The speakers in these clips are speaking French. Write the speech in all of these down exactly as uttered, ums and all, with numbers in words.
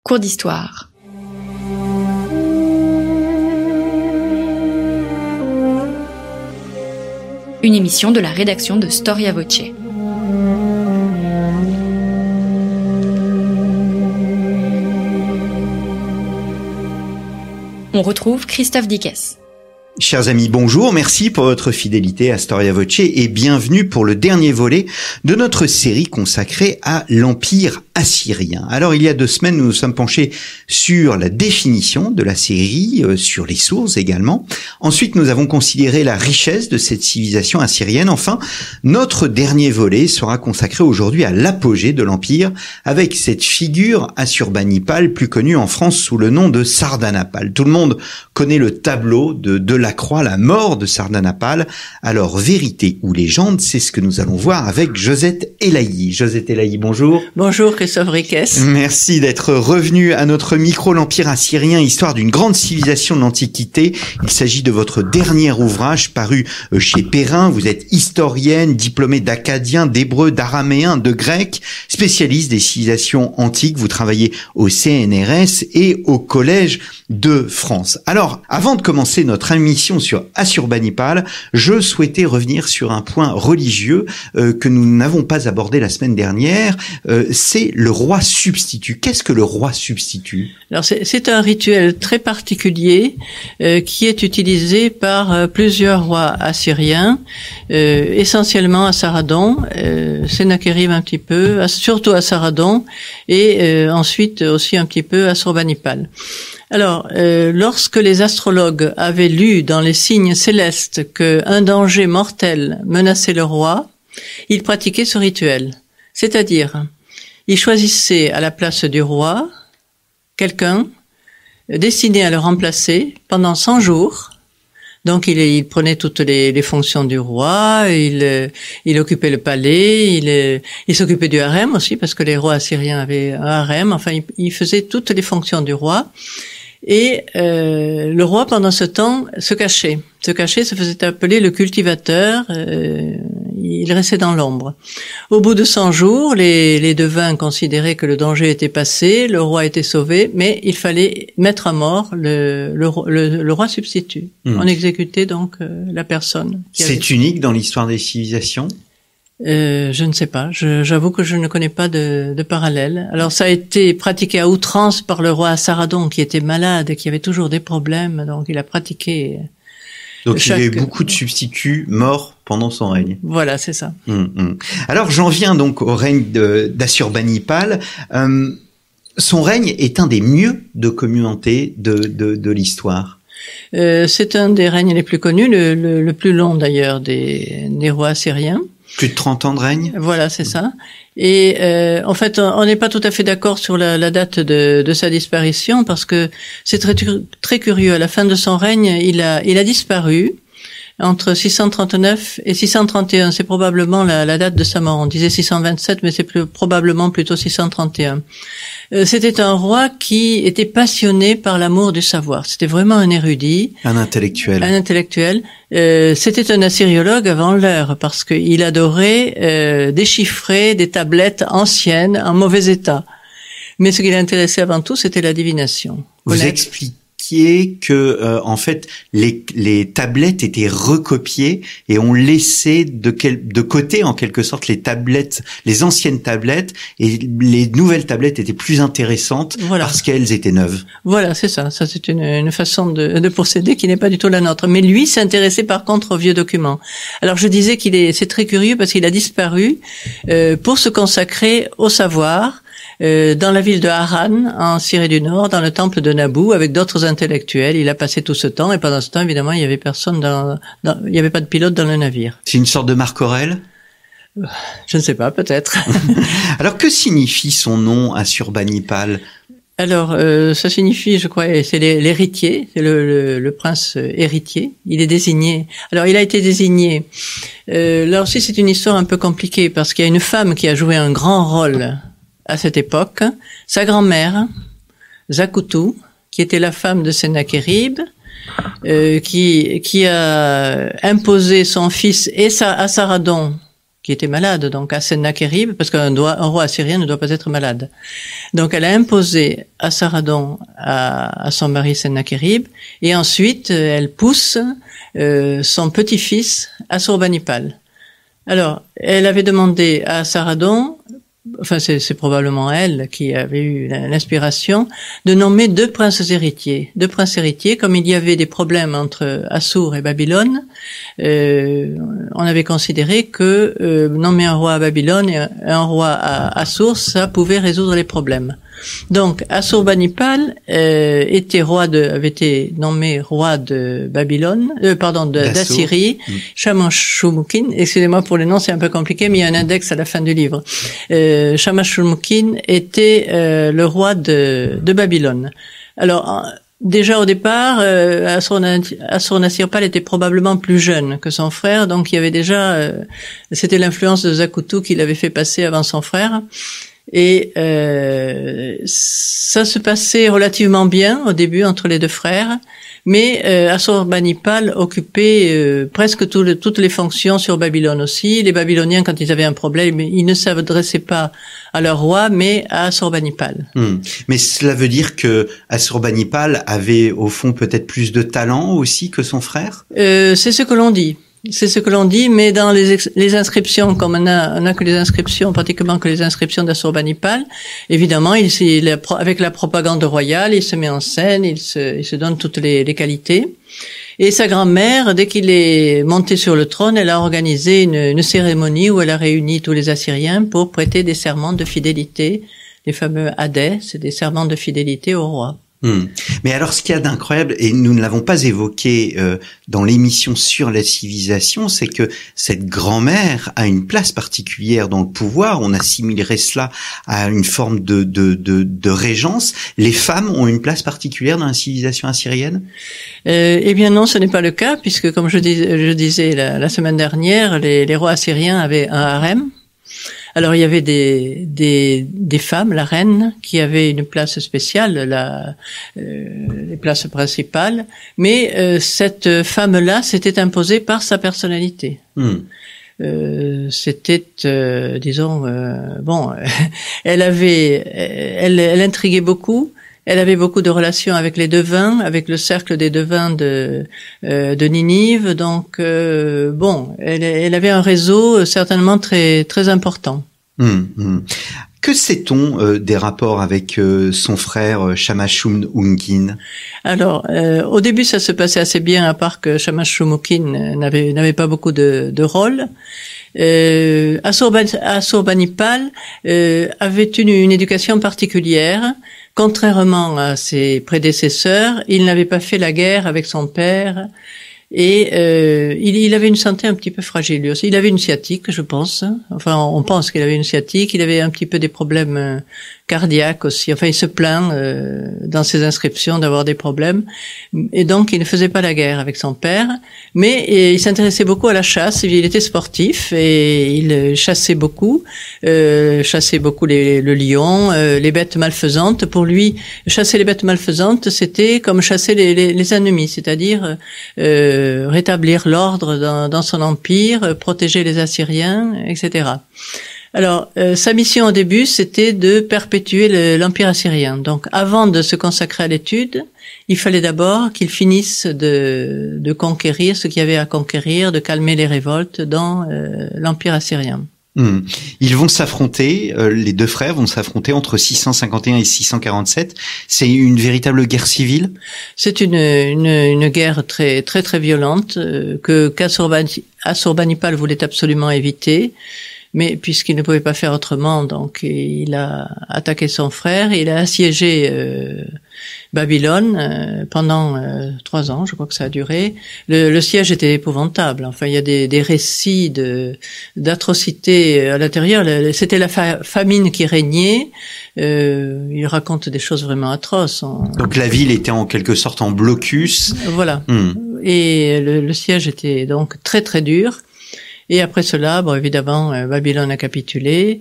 Cours d'histoire. Une émission de la rédaction de Storia Voce. On retrouve Christophe Dickès. Chers amis, bonjour, merci pour votre fidélité à Storia Voce et bienvenue pour le dernier volet de notre série consacrée à l'Empire assyrien. Alors, il y a deux semaines, nous nous sommes penchés sur la définition de la série, euh, sur les sources également. Ensuite, nous avons considéré la richesse de cette civilisation assyrienne. Enfin, notre dernier volet sera consacré aujourd'hui à l'apogée de l'Empire avec cette figure Assurbanipal, plus connue en France sous le nom de Sardanapale. Tout le monde connaît le tableau de Delacroix, la mort de Sardanapale. Alors, vérité ou légende, c'est ce que nous allons voir avec Josette Elahi. Josette Elahi, bonjour. Bonjour Christophe Dickès. Merci d'être revenu à notre micro, l'Empire assyrien, histoire d'une grande civilisation de l'Antiquité. Il s'agit de votre dernier ouvrage paru chez Perrin. Vous êtes historienne, diplômée d'acadien, d'hébreu, d'araméen, de grec, spécialiste des civilisations antiques. Vous travaillez au C N R S et au Collège de France. Alors, avant de commencer notre émission sur Assurbanipal, je souhaitais revenir sur un point religieux euh, que nous n'avons pas abordé la semaine dernière. Euh, c'est le roi substitut. Qu'est-ce que le roi substitut ? Alors c'est, c'est un rituel très particulier euh, qui est utilisé par euh, plusieurs rois assyriens, euh, essentiellement à Saradon, euh, Sennacherib un petit peu, à, surtout à Saradon, et euh, ensuite aussi un petit peu à Assurbanipal. Alors, euh, lorsque les astrologues avaient lu dans les signes célestes qu'un danger mortel menaçait le roi, ils pratiquaient ce rituel. C'est-à-dire, ils choisissaient à la place du roi quelqu'un destiné à le remplacer pendant cent jours. Donc, il, il prenait toutes les, les fonctions du roi, il, il occupait le palais, il, il s'occupait du harem aussi, parce que les rois assyriens avaient un harem. Enfin, il, il faisait toutes les fonctions du roi. Et euh, le roi, pendant ce temps, se cachait. Se cachait, se faisait appeler le cultivateur. Euh, il restait dans l'ombre. Au bout de cent jours, les, les devins considéraient que le danger était passé, le roi était sauvé, mais il fallait mettre à mort le, le, le, le roi substitut. Mmh. On exécutait donc euh, la personne. C'est avait... unique dans l'histoire des civilisations ? Euh, je ne sais pas. Je, j'avoue que je ne connais pas de, de parallèle. Alors, ça a été pratiqué à outrance par le roi Saradon, qui était malade et qui avait toujours des problèmes. Donc, il a pratiqué. Donc, chaque... il y avait beaucoup de substituts morts pendant son règne. Voilà, c'est ça. Hum, hum. Alors, j'en viens donc au règne de, d'Assurbanipal. Euh, son règne est un des mieux documentés de, de, de l'histoire. Euh, c'est un des règnes les plus connus, le, le, le plus long d'ailleurs des, des rois assyriens. Plus de trente ans de règne. Voilà, c'est ça. Et euh, en fait, on n'est pas tout à fait d'accord sur la, la date de, de sa disparition parce que c'est très très curieux. À la fin de son règne, il a il a disparu entre six cent trente-neuf et six cent trente et un. C'est probablement la, la date de sa mort. On disait six cent vingt-sept, mais c'est plus, probablement plutôt six cent trente et un. Euh, c'était un roi qui était passionné par l'amour du savoir. C'était vraiment un érudit. Un intellectuel. Un intellectuel. Euh, c'était un assyriologue avant l'heure parce qu'il adorait euh, déchiffrer des tablettes anciennes en mauvais état. Mais ce qui l'intéressait avant tout, c'était la divination. Vous Connaître... expliquez que euh, en fait les les tablettes étaient recopiées et on laissait de quel de côté en quelque sorte les tablettes, les anciennes tablettes, et les nouvelles tablettes étaient plus intéressantes voilà. Parce qu'elles étaient neuves. Voilà, c'est ça. Ça c'est une une façon de de procéder qui n'est pas du tout la nôtre. Mais lui s'intéressait par contre aux vieux documents. Alors je disais qu'il est c'est très curieux parce qu'il a disparu euh, pour se consacrer au savoir. Euh, dans la ville de Haran, en Syrie du Nord, dans le temple de Nabou, avec d'autres intellectuels. Il a passé tout ce temps, et pendant ce temps, évidemment, il y avait personne dans, dans il y avait pas de pilote dans le navire. C'est une sorte de Marc Aurèle ? Je ne sais pas, peut-être. Alors, que signifie son nom, Assurbanipal ? Alors, euh, ça signifie, je crois, c'est l'héritier, c'est le, le, le prince héritier. Il est désigné. Alors, il a été désigné. Euh, là aussi, c'est une histoire un peu compliquée, parce qu'il y a une femme qui a joué un grand rôle à cette époque, sa grand-mère, Zakutu, qui était la femme de Sennacherib, euh, qui qui a imposé son fils et sa, à Saradon qui était malade, donc à Sennachérib, parce qu'un doit, un roi assyrien ne doit pas être malade. Donc elle a imposé Assaradon à, à son mari Sennachérib, et ensuite elle pousse euh, son petit-fils Assurbanipal. Alors, elle avait demandé à Assaradon, enfin c'est, c'est probablement elle qui avait eu l'inspiration, de nommer deux princes héritiers. Deux princes héritiers, comme il y avait des problèmes entre Assur et Babylone, euh, on avait considéré que euh, nommer un roi à Babylone et un roi à Assur, ça pouvait résoudre les problèmes. Donc Assurbanipal euh, était roi de, avait été nommé roi de Babylone, euh, pardon, de, d'Assyrie. Mmh. Shamash-shumukin, excusez-moi pour les noms, c'est un peu compliqué, mais il y a un index à la fin du livre. Euh, Shamash-shumukin était euh, le roi de, de Babylone. Alors déjà au départ, euh, Assur-nassir-pal était probablement plus jeune que son frère, donc il y avait déjà, euh, c'était l'influence de Zacutu qui l'avait fait passer avant son frère. Et euh, ça se passait relativement bien au début entre les deux frères, mais euh, Assurbanipal occupait euh, presque tout le, toutes les fonctions sur Babylone aussi. Les Babyloniens, quand ils avaient un problème, ils ne s'adressaient pas à leur roi, mais à Assurbanipal. Hum. Mais cela veut dire que Assurbanipal avait au fond peut-être plus de talent aussi que son frère ? euh, C'est ce que l'on dit. C'est ce que l'on dit, mais dans les, ex- les inscriptions, comme on a, on a que les inscriptions, pratiquement que les inscriptions d'Assurbanipal, évidemment, il, il, avec la propagande royale, il se met en scène, il se, il se donne toutes les, les qualités. Et sa grand-mère, dès qu'il est monté sur le trône, elle a organisé une, une cérémonie où elle a réuni tous les Assyriens pour prêter des serments de fidélité, les fameux hadès, c'est des serments de fidélité au roi. Hum. Mais alors, ce qu'il y a d'incroyable, et nous ne l'avons pas évoqué euh, dans l'émission sur la civilisation, c'est que cette grand-mère a une place particulière dans le pouvoir. On assimilerait cela à une forme de, de, de, de régence. Les femmes ont une place particulière dans la civilisation assyrienne ? euh, Eh bien non, ce n'est pas le cas, puisque comme je, dis, je disais la, la semaine dernière, les, les rois assyriens avaient un harem. Alors il y avait des des des femmes, la reine, qui avait une place spéciale, la euh, les places principales, mais euh, cette femme-là s'était imposée par sa personnalité. Mmh. Euh, c'était, euh, disons, euh, bon, elle avait, elle, elle intriguait beaucoup. Elle avait beaucoup de relations avec les devins, avec le cercle des devins de euh, de Ninive. Donc euh, bon, elle, elle avait un réseau certainement très très important. Hum, hum. Que sait-on euh, des rapports avec euh, son frère euh, Shamash-shumukin ? Alors, euh, au début, ça se passait assez bien, à part que Shamash-shumukin n'avait n'avait pas beaucoup de, de rôle. Euh, Assurbanipal euh, avait une, une éducation particulière. Contrairement à ses prédécesseurs, il n'avait pas fait la guerre avec son père et euh, il, il avait une santé un petit peu fragile lui aussi. Il avait une sciatique, je pense. Enfin, on pense qu'il avait une sciatique. Il avait un petit peu des problèmes euh, cardiaques aussi. Enfin, il se plaint euh, dans ses inscriptions d'avoir des problèmes. Et donc, il ne faisait pas la guerre avec son père. Mais et, il s'intéressait beaucoup à la chasse. Il était sportif et il chassait beaucoup. Euh, chassait beaucoup les, le lion, euh, les bêtes malfaisantes. Pour lui, chasser les bêtes malfaisantes, c'était comme chasser les, les, les ennemis, c'est-à-dire euh, rétablir l'ordre dans, dans son empire, protéger les Assyriens, et cetera. Alors, euh, sa mission au début, c'était de perpétuer le, l'empire assyrien. Donc, avant de se consacrer à l'étude, il fallait d'abord qu'il finisse de, de conquérir ce qu'il y avait à conquérir, de calmer les révoltes dans euh, l'empire assyrien. Mmh. Ils vont s'affronter, euh, les deux frères vont s'affronter entre six cent cinquante et un et six cent quarante-sept. C'est une véritable guerre civile ? C'est une, une, une guerre très très très violente euh, que qu'Assurbanipal voulait absolument éviter. Mais puisqu'il ne pouvait pas faire autrement, donc il a attaqué son frère, il a assiégé euh, Babylone euh, pendant euh, trois ans, je crois que ça a duré. Le, le siège était épouvantable. Enfin, il y a des, des récits de d'atrocités à l'intérieur. C'était la fa- famine qui régnait. Euh, il raconte des choses vraiment atroces. On... Donc la ville était en quelque sorte en blocus. Voilà. Mmh. Et le, le siège était donc très très dur. Et après cela, bon, évidemment, Babylone a capitulé,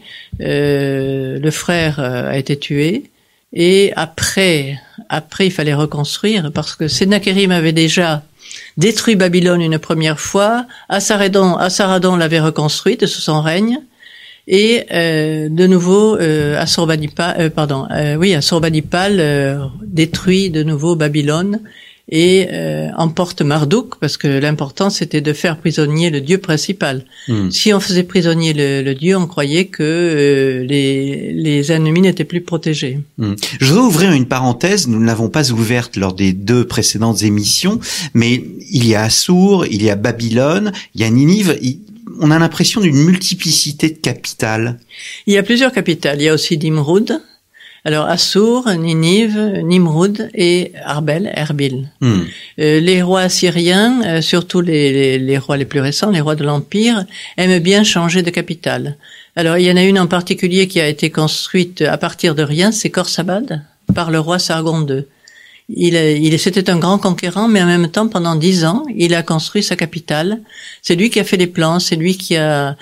euh, le frère a été tué, et après, après, il fallait reconstruire, parce que Sennachérib avait déjà détruit Babylone une première fois, Assaradon, Assaradon l'avait reconstruite sous son règne, et euh, de nouveau euh, Assurbanipal, euh, pardon, euh, oui, Assurbanipal euh, détruit de nouveau Babylone et euh, emporte Marduk, parce que l'important c'était de faire prisonnier le dieu principal. Mmh. Si on faisait prisonnier le, le dieu, on croyait que euh, les, les ennemis n'étaient plus protégés. Mmh. Je voudrais ouvrir une parenthèse, nous ne l'avons pas ouverte lors des deux précédentes émissions, mais il y a Assur, il y a Babylone, il y a Ninive. Il... On a l'impression d'une multiplicité de capitales. Il y a plusieurs capitales. Il y a aussi Nimrud. Alors Assur, Ninive, Nimrud et Arbel, Erbil. Hmm. Euh, les rois assyriens, euh, surtout les, les, les rois les plus récents, les rois de l'Empire, aiment bien changer de capitale. Alors il y en a une en particulier qui a été construite à partir de rien, c'est Khorsabad, par le roi Sargon deux. Il, il, c'était un grand conquérant, mais en même temps, pendant dix ans, il a construit sa capitale. C'est lui qui a fait les plans, c'est lui qui a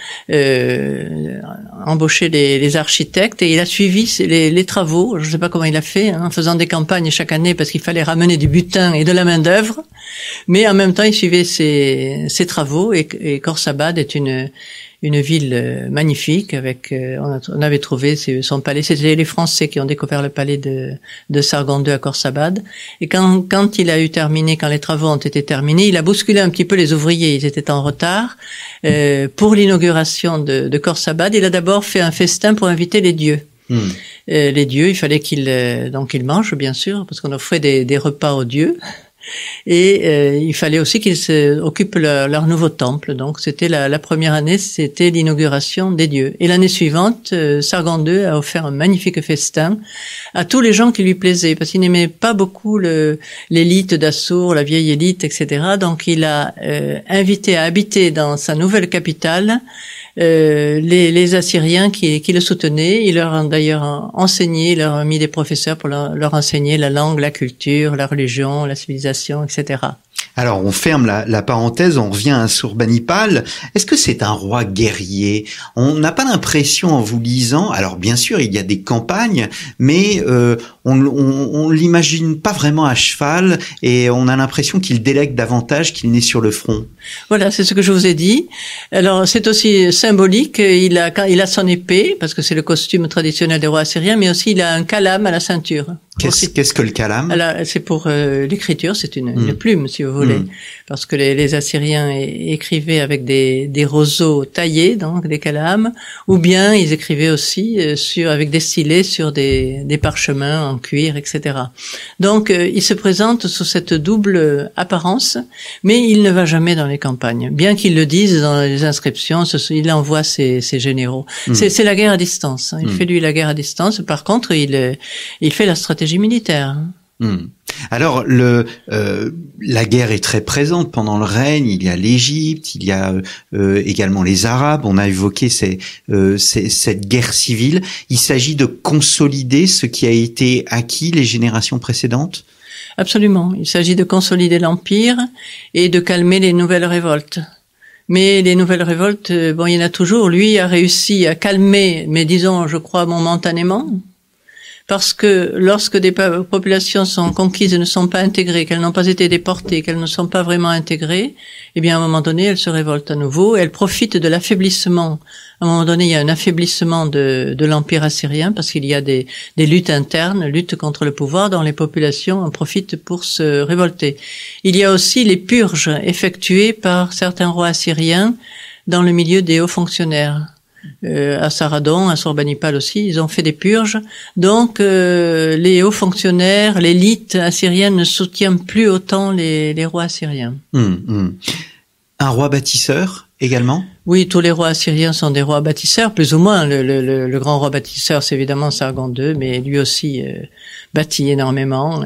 euh, embauché les, les architectes et il a suivi les, les travaux. Je ne sais pas comment il a fait, hein, en faisant des campagnes chaque année parce qu'il fallait ramener du butin et de la main d'œuvre. Mais en même temps, il suivait ses, ses travaux et, et Khorsabad est une une ville magnifique avec euh, on, a, on avait trouvé son palais, c'était les Français qui ont découvert le palais de de Sargon deux à Khorsabad, et quand quand il a eu terminé, quand les travaux ont été terminés, il a bousculé un petit peu les ouvriers, ils étaient en retard euh, pour l'inauguration de de Khorsabad. Il a d'abord fait un festin pour inviter les dieux. Mmh. Euh, les dieux, il fallait qu'ils euh, donc ils mangent bien sûr parce qu'on offrait des des repas aux dieux. Et euh, il fallait aussi qu'ils occupent leur, leur nouveau temple. Donc c'était la, la première année, c'était l'inauguration des dieux. Et l'année suivante, euh, Sargon deux a offert un magnifique festin à tous les gens qui lui plaisaient, parce qu'il n'aimait pas beaucoup le, l'élite d'Assur, la vieille élite, et cetera. Donc il a euh, invité à habiter dans sa nouvelle capitale Euh, les, les Assyriens qui, qui le soutenaient. Il leur a d'ailleurs enseigné, il leur a mis des professeurs pour leur, leur enseigner la langue, la culture, la religion, la civilisation, et cetera. Alors, on ferme la, la parenthèse, on revient à Assurbanipal. Est-ce que c'est un roi guerrier? On n'a pas l'impression en vous lisant, alors bien sûr, il y a des campagnes, mais euh, on, on, on l'imagine pas vraiment à cheval et on a l'impression qu'il délègue davantage qu'il n'est sur le front. Voilà, c'est ce que je vous ai dit. Alors, c'est aussi symbolique. Il a, il a son épée, parce que c'est le costume traditionnel des rois assyriens, mais aussi il a un calame à la ceinture. Qu'est-ce, qu'est-ce que le calame? Alors, c'est pour euh, l'écriture, c'est une, mmh. une plume, si vous voulez, mmh. parce que les, les Assyriens é- écrivaient avec des, des roseaux taillés, donc des calames, ou bien ils écrivaient aussi euh, sur avec des stylets sur des, des parchemins en cuir, et cetera. Donc, euh, il se présente sous cette double apparence, mais il ne va jamais dans les campagnes, bien qu'il le dise dans les inscriptions. Ce, il envoie ses, ses généraux. Mmh. C'est, c'est la guerre à distance. Hein. Il mmh. fait lui la guerre à distance. Par contre, il il fait la stratégie militaire. Mmh. Alors le euh, la guerre est très présente pendant le règne. Il y a l'Égypte, il y a euh, également les Arabes. On a évoqué ces, euh, ces, cette guerre civile. Il s'agit de consolider ce qui a été acquis les générations précédentes. Absolument. Il s'agit de consolider l'empire et de calmer les nouvelles révoltes. Mais les nouvelles révoltes, bon, il y en a toujours. Lui a réussi à calmer, mais disons, je crois, momentanément. Parce que lorsque des populations sont conquises et ne sont pas intégrées, qu'elles n'ont pas été déportées, qu'elles ne sont pas vraiment intégrées, eh bien, à un moment donné, elles se révoltent à nouveau. Elles profitent de l'affaiblissement. À un moment donné, il y a un affaiblissement de, de l'Empire assyrien parce qu'il y a des, des luttes internes, luttes contre le pouvoir dont les populations en profitent pour se révolter. Il y a aussi les purges effectuées par certains rois assyriens dans le milieu des hauts fonctionnaires. Euh, à Assaradon, à Assurbanipal aussi, ils ont fait des purges. Donc, euh, les hauts fonctionnaires, l'élite assyrienne ne soutient plus autant les, les rois assyriens. Mmh, mmh. Un roi bâtisseur également? Oui, tous les rois assyriens sont des rois bâtisseurs, plus ou moins. Le, le, le, le grand roi bâtisseur, c'est évidemment Sargon deux, mais lui aussi euh, bâtit énormément,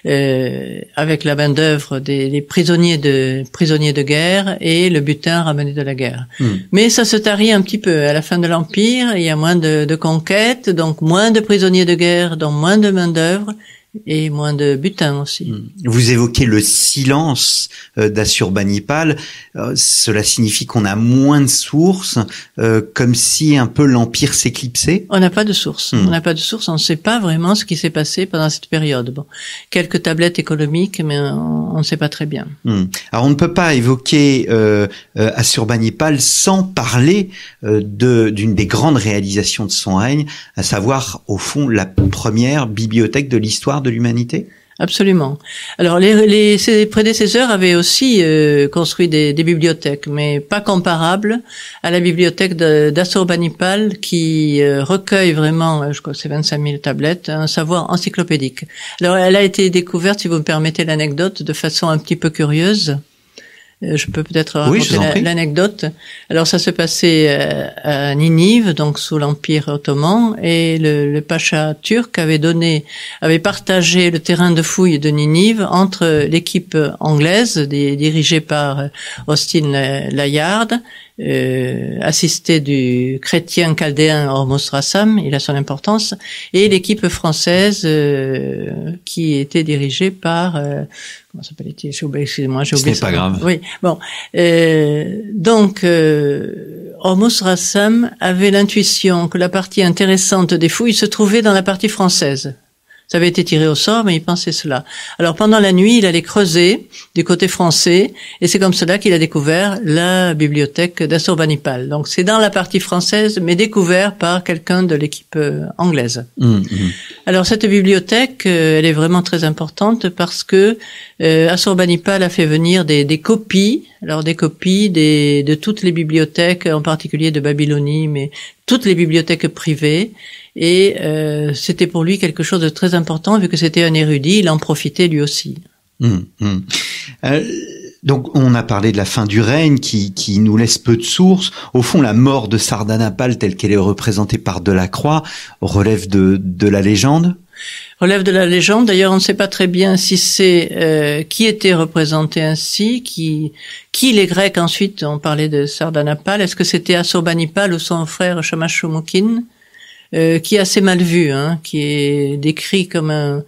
euh, avec la main-d'œuvre des, des prisonniers de prisonniers de guerre et le butin ramené de la guerre. Mmh. Mais ça se tarit un petit peu. À la fin de l'Empire, il y a moins de, de conquêtes, donc moins de prisonniers de guerre, donc moins de main-d'œuvre, et moins de butin aussi. Vous évoquez le silence euh, d'Assurbanipal. Euh, cela signifie qu'on a moins de sources, euh, comme si un peu l'empire s'éclipsait. On n'a pas de source. Mmh. On n'a pas de source. On ne sait pas vraiment ce qui s'est passé pendant cette période. Bon, quelques tablettes économiques, mais on ne sait pas très bien. Mmh. Alors on ne peut pas évoquer euh, euh, Assurbanipal sans parler euh, de d'une des grandes réalisations de son règne, à savoir au fond la première bibliothèque de l'histoire de l'humanité. Absolument. Alors les, les ses prédécesseurs avaient aussi euh, construit des, des bibliothèques, mais pas comparables à la bibliothèque d'Assurbanipal qui euh, recueille vraiment, je crois que c'est vingt-cinq mille tablettes, un savoir encyclopédique. Alors elle a été découverte, si vous me permettez l'anecdote, de façon un petit peu curieuse. Je peux peut-être raconter oui, l'anecdote. Alors ça se passait à Ninive, donc sous l'Empire ottoman, et le, le pacha turc avait donné, avait partagé le terrain de fouille de Ninive entre l'équipe anglaise, dirigée par Austin Layard, euh, assisté du chrétien chaldéen Hormuz Rassam, il a son importance, et l'équipe française euh, qui était dirigée par euh, comment s'appelait-il? J'ai oublié, excusez-moi, j'ai oublié. Ce n'est pas grave. Oui, bon. Euh, donc, euh, Hormuz Rassam avait l'intuition que la partie intéressante des fouilles se trouvait dans la partie française. Ça avait été tiré au sort, mais il pensait cela. Alors pendant la nuit, il allait creuser du côté français, et c'est comme cela qu'il a découvert la bibliothèque d'Assurbanipal. Donc c'est dans la partie française, mais découvert par quelqu'un de l'équipe anglaise. Mmh, mmh. Alors cette bibliothèque, euh, elle est vraiment très importante parce que euh, Assurbanipal a fait venir des, des copies, alors des copies des, de toutes les bibliothèques, en particulier de Babylonie, mais toutes les bibliothèques privées. Et euh, c'était pour lui quelque chose de très important, vu que c'était un érudit, il en profitait lui aussi. Mmh, mmh. Euh, donc on a parlé de la fin du règne qui, qui nous laisse peu de sources. Au fond, la mort de Sardanapale telle qu'elle est représentée par Delacroix relève de, de la légende. Relève de la légende. D'ailleurs, on ne sait pas très bien si c'est euh, qui était représenté ainsi, qui qui les Grecs ensuite ont parlé de Sardanapale. Est-ce que c'était Assurbanipal ou son frère Shamash Shumukin? Euh, qui est assez mal vu, hein, qui est décrit comme un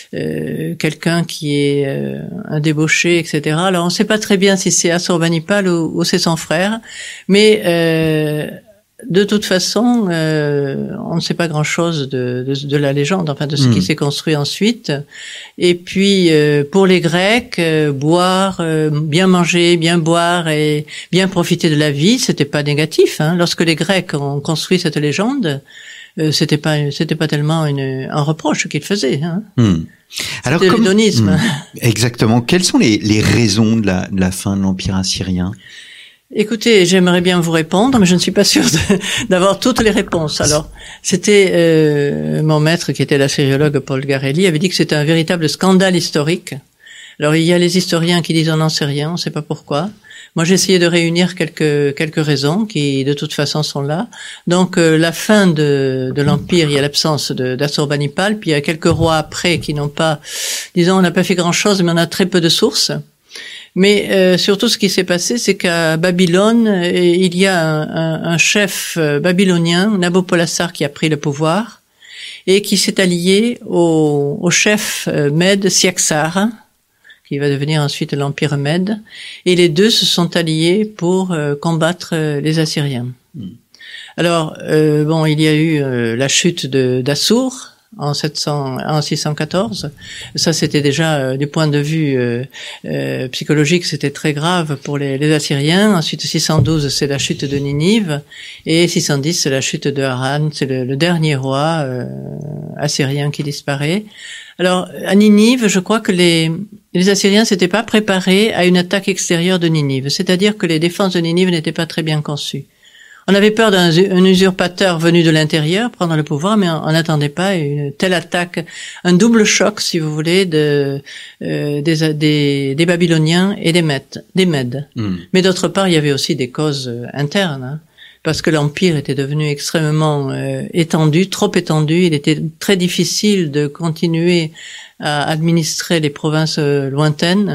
euh, quelqu'un qui est euh, un débauché, et cetera. Alors on ne sait pas très bien si c'est Assurbanipal ou, ou c'est son frère, mais euh, de toute façon, euh, on ne sait pas grand-chose de, de, de la légende, enfin de ce mmh. qui s'est construit ensuite. Et puis euh, pour les Grecs, euh, boire, euh, bien manger, bien boire et bien profiter de la vie, c'était pas négatif. Hein. Lorsque les Grecs ont construit cette légende, Euh, c'était pas c'était pas tellement une, un reproche qu'il faisait. Hein. Mmh. Alors c'était comme, l'hédonisme. Mmh, exactement. Quelles sont les, les raisons de la, de la fin de l'Empire assyrien? Écoutez, j'aimerais bien vous répondre, mais je ne suis pas sûre de, d'avoir toutes les réponses. Alors, c'était euh, mon maître, qui était l'assyriologue Paul Garelli, avait dit que c'était un véritable scandale historique. Alors, il y a les historiens qui disent on n'en sait rien, on ne sait pas pourquoi. Moi, j'ai essayé de réunir quelques quelques raisons qui, de toute façon, sont là. Donc, euh, la fin de de l'empire, il y a l'absence de d'Assurbanipal, puis il y a quelques rois après qui n'ont pas, disons, on n'a pas fait grand-chose, mais on a très peu de sources. Mais euh, surtout, ce qui s'est passé, c'est qu'à Babylone, il y a un, un, un chef babylonien, Nabopolassar, qui a pris le pouvoir et qui s'est allié au, au chef Mède Siaxar, qui va devenir ensuite l'Empire Mède, et les deux se sont alliés pour euh, combattre euh, les Assyriens. Mm. Alors, euh, bon, il y a eu euh, la chute de d'Assur en sept cents, en six cent quatorze. Ça, c'était déjà euh, du point de vue euh, euh, psychologique, c'était très grave pour les, les Assyriens. Ensuite, six cent douze, c'est la chute de Ninive, et six cent dix, c'est la chute de Haran. C'est le, le dernier roi euh, assyrien qui disparaît. Alors, à Ninive, je crois que les, les Assyriens s'étaient pas préparés à une attaque extérieure de Ninive. C'est-à-dire que les défenses de Ninive n'étaient pas très bien conçues. On avait peur d'un un usurpateur venu de l'intérieur prendre le pouvoir, mais on n'attendait pas une telle attaque, un double choc, si vous voulez, de, euh, des, des, des Babyloniens et des Mèdes. Des Mèdes. Mm. Mais d'autre part, il y avait aussi des causes internes, hein, parce que l'empire était devenu extrêmement euh, étendu, trop étendu. Il était très difficile de continuer à administrer les provinces euh, lointaines,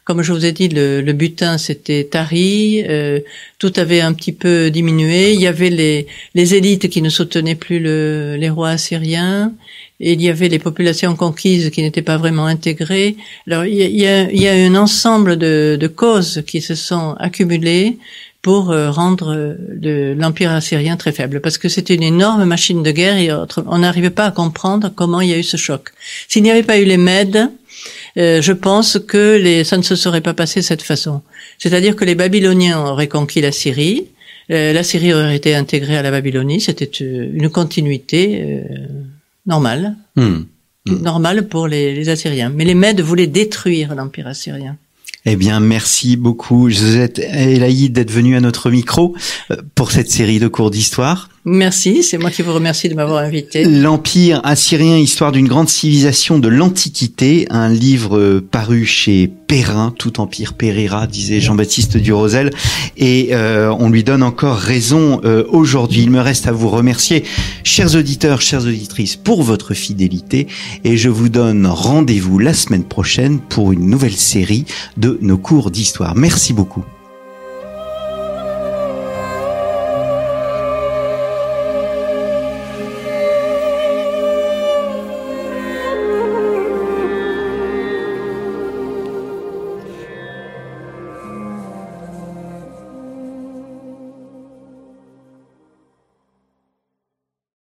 comme je vous ai dit, le, le butin s'était tari, euh, tout avait un petit peu diminué. Il y avait les, les élites qui ne soutenaient plus le, les rois assyriens, et il y avait les populations conquises qui n'étaient pas vraiment intégrées. Alors il y a, il y a, il y a un ensemble de, de causes qui se sont accumulées pour rendre le, l'Empire assyrien très faible, parce que c'était une énorme machine de guerre et on n'arrivait pas à comprendre comment il y a eu ce choc. S'il n'y avait pas eu les Mèdes, euh, je pense que les, ça ne se serait pas passé de cette façon. C'est-à-dire que les Babyloniens auraient conquis la Syrie, euh, la Syrie aurait été intégrée à la Babylonie, c'était une continuité euh, normale, mmh. Mmh. normale pour les, les Assyriens. Mais les Mèdes voulaient détruire l'Empire assyrien. Eh bien, merci beaucoup, Josette Elaïd, d'être venue à notre micro pour cette série de cours d'histoire. Merci, c'est moi qui vous remercie de m'avoir invité. L'Empire assyrien, histoire d'une grande civilisation de l'Antiquité, un livre paru chez Perrin, tout empire périra, disait Jean-Baptiste Durosel, et euh, on lui donne encore raison euh, aujourd'hui. Il me reste à vous remercier, chers auditeurs, chères auditrices, pour votre fidélité, et je vous donne rendez-vous la semaine prochaine pour une nouvelle série de nos cours d'histoire. Merci beaucoup.